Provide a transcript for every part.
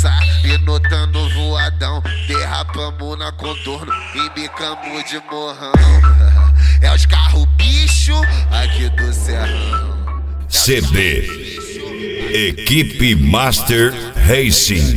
começar. E notando voadão, derrapamos na contorno, embicamos de morrão. É os carros bicho aqui do Serrão. CD Equipe Master Racing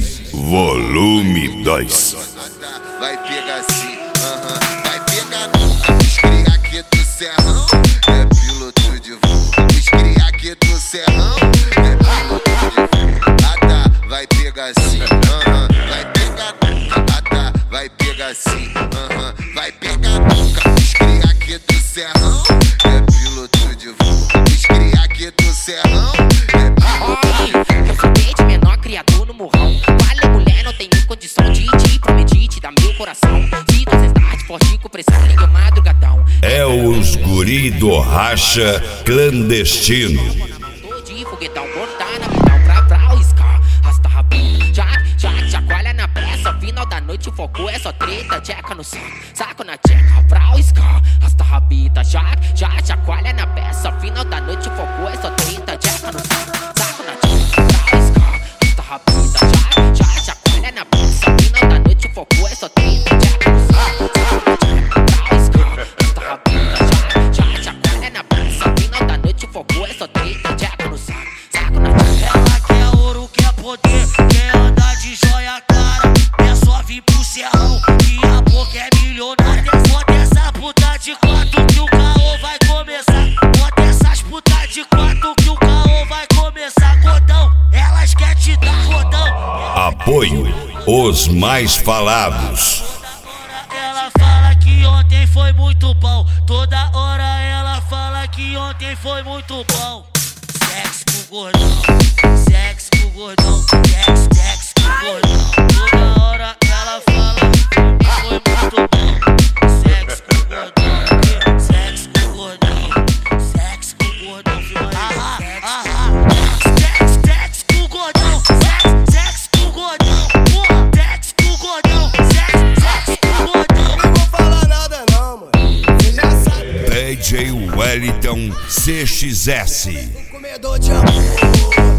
Volume 2. Vai pegar assim, vai pegar nunca. Os cria aqui do Serrão é piloto de voo. Os cria aqui do Serrão é piloto de voo. Ah tá, vai pegar assim, vai pegar nunca. Ah tá, vai pegar assim, vai pegar nunca. Os cria aqui do Serrão é piloto de voo. Os cria aqui do Serrão é piloto de voo. Eu sou de menor criador no morrão. Vale mulher, não tenho condição de te prometer, te dar meu coração. Se você está de forte com pressão, liga madrugadão. É os guri do racha clandestino. Tô de foguetão, cortar na vidão, pra iscar. Rasta rabinho, chacoalha na peça. Final da noite o foco é só treta. Tcheca no saco na tcheca, pra iscar. Rasta rabita, chacoalha na peça. Final da noite o foco é só treta. Tcheca no saco na tcheca, pra iscar. Rasta rabita, chacoalha na peça. Final da noite o foco é só treta. Tcheca no saco na tcheca, pra iscar. Rasta rabita, chacoalha na peça. Final da noite o foco é só treta. Tcheca no saco na tcheca. Ela quer ouro, quer poder, quer andar de joia cara. É só vir pro Serrão, que a boca é milionária. Bota essa puta de quatro que o caô vai começar. Bota essas putas de quatro que o caô vai começar. Cordão, elas querem te dar rodão. Apoio os mais falados. Ela fala que ontem foi muito bom. Toda hora ela fala que ontem foi muito bom. Sexo com gordão, sexo com gordão, sexo com gordão. Toda hora ela fala que foi muito bom. Sexo com gordão, sexo com gordão, sexo com gordão. Sexo com gordão, sexo com gordão, sexo com gordão, sexo com gordão. Não vou falar nada não, mano. Você já sabe. DJ Wellington CXS. Comedor de amor.